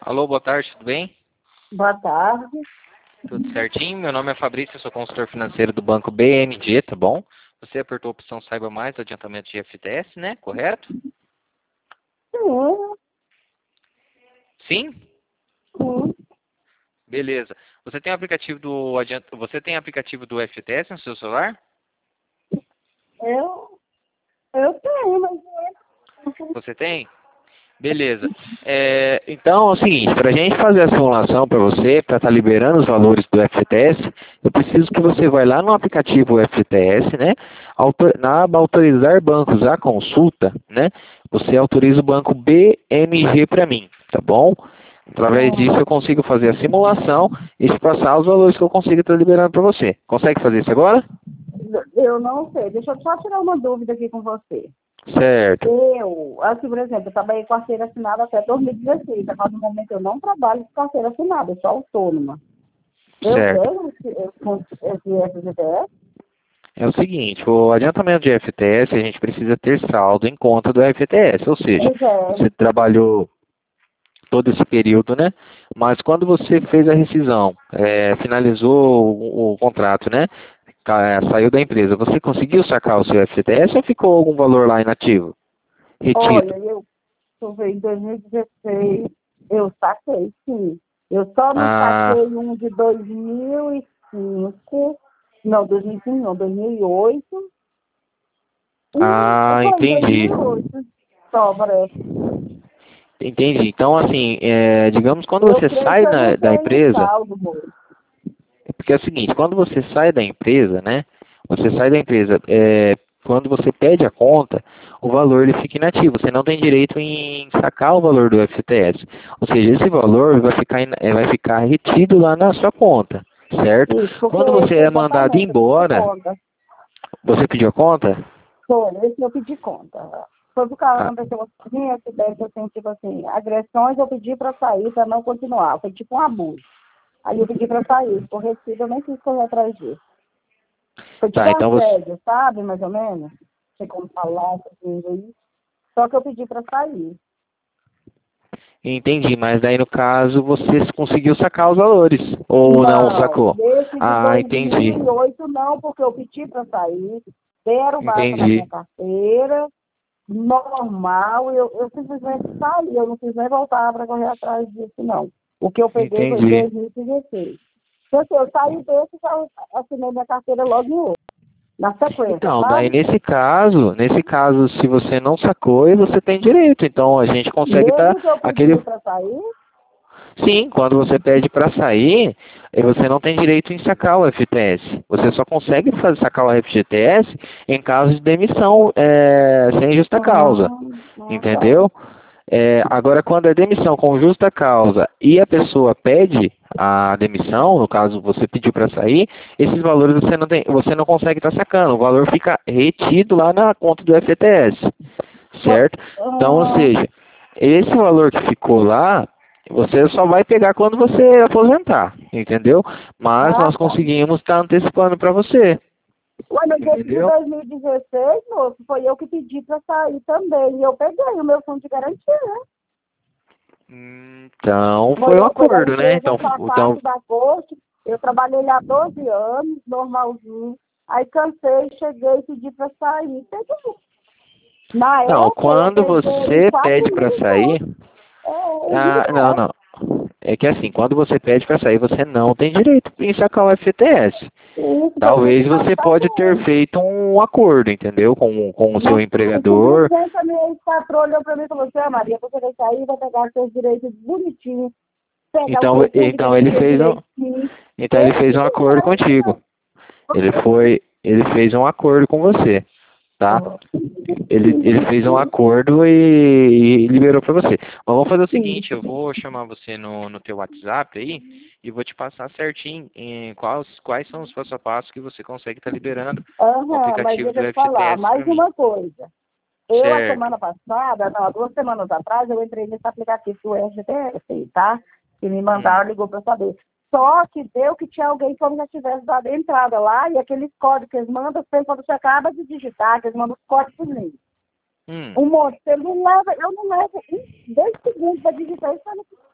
Alô, boa tarde, tudo bem? Boa tarde. Tudo certinho? Meu nome é Fabrício, eu sou consultor financeiro do banco BMG, tá bom? Você apertou a opção Saiba Mais do adiantamento de FTS, né? Correto? Sim, Sim? sim. Beleza. Você tem aplicativo do FTS no seu celular? Eu tenho, mas Você tem? Beleza. Então é o seguinte, para a gente fazer a simulação para você, para estar liberando os valores do FGTS, eu preciso que você vá lá no aplicativo FGTS, né? Na aba autorizar bancos à consulta, né? Você autoriza o banco BMG para mim, tá bom? Através disso eu consigo fazer a simulação e te passar os valores que eu consigo estar liberando para você. Consegue fazer isso agora? eu não sei. Deixa eu só tirar uma dúvida aqui com você. Certo. Assim, por exemplo, eu trabalhei com carteira assinada até 2016. Agora, no momento, eu não trabalho com carteira assinada, eu sou autônoma. Eu Certo. tenho esse FGTS? É o seguinte, o adiantamento de FTS, a gente precisa ter saldo em conta do FTS, ou seja, Pois é. você trabalhou todo esse período, né? Mas quando você fez a rescisão, finalizou o contrato, né? Saiu da empresa, você conseguiu sacar o seu FTS ou ficou algum valor lá inativo? Retido? Olha, eu ver em 2016, eu saquei, sim. Eu só não Ah, saquei um de 2005, não, 2005 não, 2008. Foi em entendi. 2008, só, parece. Entendi. Então, assim, digamos, quando Eu você creio sai que eu não da tenho empresa, saldo, moço. porque é o seguinte, quando você sai da empresa, né? Você sai da empresa, quando você pede a conta, o valor ele fica inativo. Você não tem direito em sacar o valor do FTS. Ou seja, esse valor vai ficar retido lá na sua conta, certo? Isso, porque Quando você é mandado exatamente, eu pedi embora, conta. você pediu a conta? Foi, esse eu pedi conta. Foi por causa Ah, que aconteceu assim, acidente, assim, tipo assim, agressões, eu pedi para sair, para não continuar. Foi tipo um abuso. Aí eu pedi para sair, por recibo, eu nem quis correr atrás disso. Foi tipo tá, então você. assédio, sabe, mais ou menos? Não sei como falar, assim, aí. Só que eu pedi para sair. Entendi, mas daí no caso você conseguiu sacar os valores, ou não Não, sacou? desse de Ah, entendi. 2008 não, porque eu pedi para sair, deram baixa na minha Entendi. carteira, normal, eu simplesmente saí, eu não quis nem voltar para correr atrás disso, não. O que eu peguei foi em Entendi. 2016. Então, assim, eu saí desse e já assinei minha carteira logo em outro, na sequência, Então, daí sabe? nesse caso, se você não sacou, você tem direito. Então a gente consegue estar Mesmo que eu aquele. pedi para sair, Sim, quando você pede para sair, você não tem direito em sacar o FGTS. Você só consegue sacar o FGTS em caso de demissão sem justa causa. tá. Entendeu? Agora, quando é demissão com justa causa e a pessoa pede a demissão, no caso você pediu para sair, esses valores você não consegue estar sacando. O valor fica retido lá na conta do FGTS, certo? Então, ou Ah, seja, esse valor que ficou lá, você só vai pegar quando você aposentar, entendeu? Mas nós tá. conseguimos estar antecipando para você, Ué, mas esse de entendeu? 2016, moço, foi eu que pedi para sair também. E eu peguei o meu fundo de garantia, né? Então, foi um Foi da acordo, né? empresa Então, Sacato da Corte. Eu trabalhei lá 12 anos, normalzinho. Aí cansei, cheguei e pedi para sair. Peguei. Na não, época, eu quando peguei você 4 pede para mil e sair, pouco. É, de não, não. É que assim, quando você pede para sair, você não tem direito em sacar o FGTS. isso, foi por isso Talvez que eu você pode ter saquei. feito um acordo, entendeu? Com o seu Mas empregador. simplesmente a minha ex-patroa olhou para mim e falou assim, ah, Maria, você vai sair, vai pegar seus direitos bonitinhos, pegar o Então, seu fundo de então ele garantia fez um, direitinho. então ele Esse fez um acordo contigo. Ele fez um acordo com você, tá? Ele fez um acordo e liberou para você. Mas vamos fazer o seguinte, eu vou chamar você no teu WhatsApp aí e vou te passar certinho em quais são os passo a passo que você consegue estar liberando o Aham, mas aplicativo deixa do eu te falar, FGTS mais para mim. uma coisa. Eu, a Certo. semana passada, não, há 2 semanas atrás, eu entrei nesse aplicativo do RGTS, tá? Que me Hum. mandaram, ligou para saber. Só que deu que tinha alguém como já tivesse dado entrada lá, e aqueles códigos que eles mandam, quando você acaba de digitar, que eles mandam os códigos nele. Hum. Um monte, eu não levo 10 segundos para digitar isso.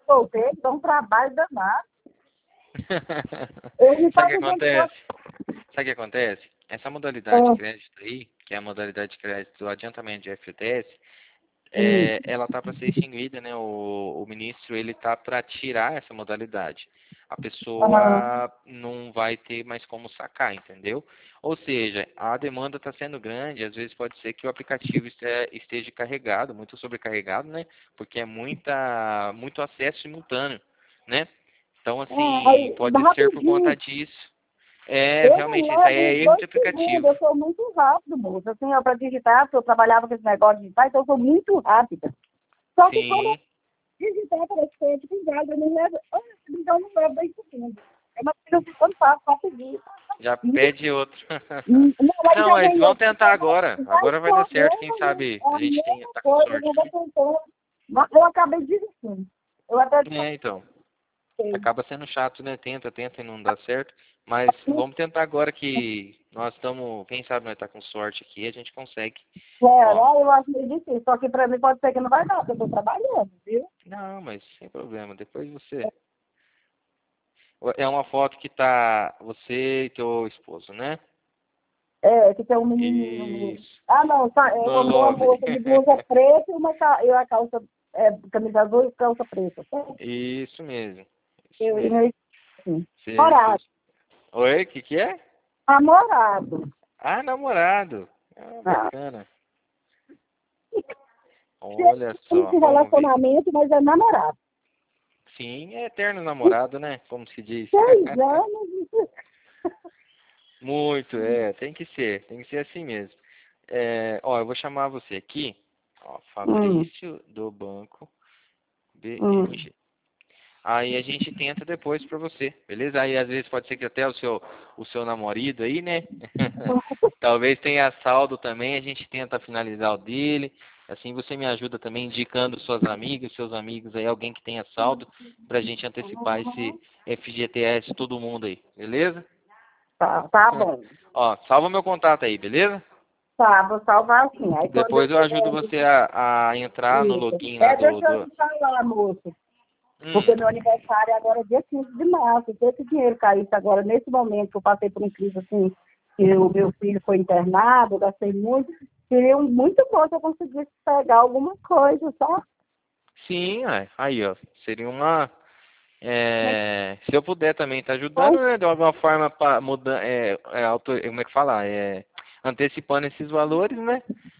solteiro, dá um trabalho danado. Eu não Sabe o faço que acontece? Sabe o que acontece? Essa modalidade de crédito aí, que é a modalidade de crédito do adiantamento de FGTS, ela está para ser extinguida, né? O ministro ele está para tirar essa modalidade. A pessoa não vai ter mais como sacar, entendeu? Ou seja, a demanda está sendo grande, às vezes pode ser que o aplicativo esteja carregado, muito sobrecarregado, né? Porque é muito acesso simultâneo, né? Então, assim, aí, pode ser por conta rapidinho. disso. Eu não Realmente, isso aí levo é uns erro de 2 segundos, aplicativo. eu sou muito rápido, moça. Assim, para digitar, porque eu trabalhava com esse negócio de digitar, então eu sou muito rápida. Só que quando eu Sim, digitar para esse cliente com gás, eu não levo, então eu não levo 2 segundos. É uma coisa que eu faço rapidinho. já pede outro. Não, mas Não, já mas ganhei. vamos tentar agora. Agora vai dar certo, quem sabe É a a gente mesma tá com coisa, eu sorte, não vou né? tentando. Mas eu acabei desistindo. Eu até Então. pensei. Acaba sendo chato, né? Tenta e não dá certo. Mas vamos tentar agora que nós estamos, quem sabe nós tá com sorte aqui, a gente consegue. Ó, Eu acho meio difícil. Só que para mim pode ser que não vai dar, porque eu estou trabalhando, viu? não, mas sem problema. Depois você. É uma foto que tá você e teu esposo, né? Que tem um menininho. Isso. Não, tá, é No uma lobby. moça de blusa preta e a calça, camisa azul e calça preta. Isso mesmo. Isso Eu e mesmo. meu assim, Você... namorado. Oi, o que é? Namorado. Ah, namorado. Ah, Ah, bacana. Olha só, esse vamos ver. relacionamento, mas é namorado. Sim, é eterno namorado, né? Como se diz. 6 anos. Muito, tem que ser assim mesmo. Eu vou chamar você aqui, ó, Hum, Fabrício do Banco hum. BMG. Aí a gente tenta depois pra você, beleza? Aí às vezes pode ser que até o seu namorado aí, né? Talvez tenha saldo também, a gente tenta finalizar o dele. Assim você me ajuda também indicando suas amigas, seus amigos aí, alguém que tenha saldo, pra gente antecipar esse FGTS todo mundo aí, beleza? Tá bom. Ó, salva meu contato aí, beleza? Tá, vou salvar assim. Aí quando eu Depois eu ajudo tiver você a entrar no isso. login lá Deixa eu te falar, moço. Porque Hum, meu aniversário agora é dia 15 de março. Se esse dinheiro caísse agora, nesse momento que eu passei por uma crise assim, que o meu filho foi internado, eu gastei muito, seria muito bom se eu conseguisse pegar alguma coisa, tá? sim, aí, ó. Seria uma. Se eu puder também estar ajudando, Então, né? De alguma forma para mudar. Como é que fala? Antecipando esses valores, né?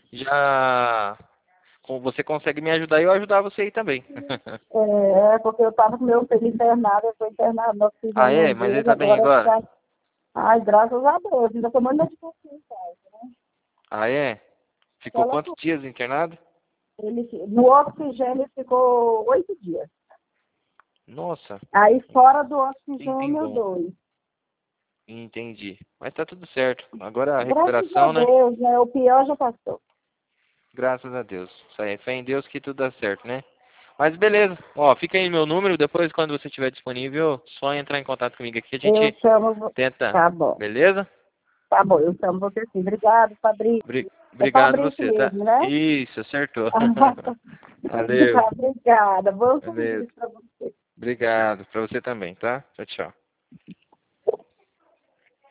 Já. Você consegue me ajudar e eu ajudar você aí também. porque eu estava com meu filho internado, ele foi internado no Ah, oxigênio é? Mas ele dele, tá bem agora agora? já. Ai, graças a Deus, ainda tomando medicação em casa, né? Ah, é? Ficou Aquela quantos dias internado? no oxigênio ficou 8 dias. Nossa, Aí fora do tempinho oxigênio, bom. 2. Entendi. Mas tá tudo certo. Agora a Graças a recuperação, né? Deus, né? O pior já passou. Graças a Deus. Isso aí, fé em Deus que tudo dá certo, né? Mas beleza. Ó, fica aí meu número. Depois, quando você estiver disponível, só entrar em contato comigo aqui. A Eu gente chamo. tenta. Tá bom. Beleza? Tá bom, eu chamo você sim. Obrigado, Fabrício. É Obrigado Fabrício você, tá? mesmo, né? Isso, acertou. Valeu. Obrigada. Bom Beleza. serviço para você. Obrigado. Pra você também, tá? Tchau, tchau.